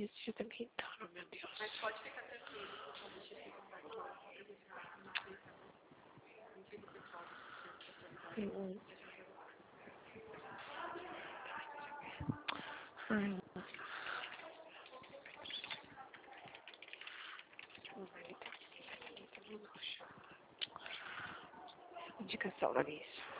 Deixa eu até pintar, oh, meu Deus. Mas pode ficar tranquilo. Deixa eu ficar Ai, indicação, Larissa.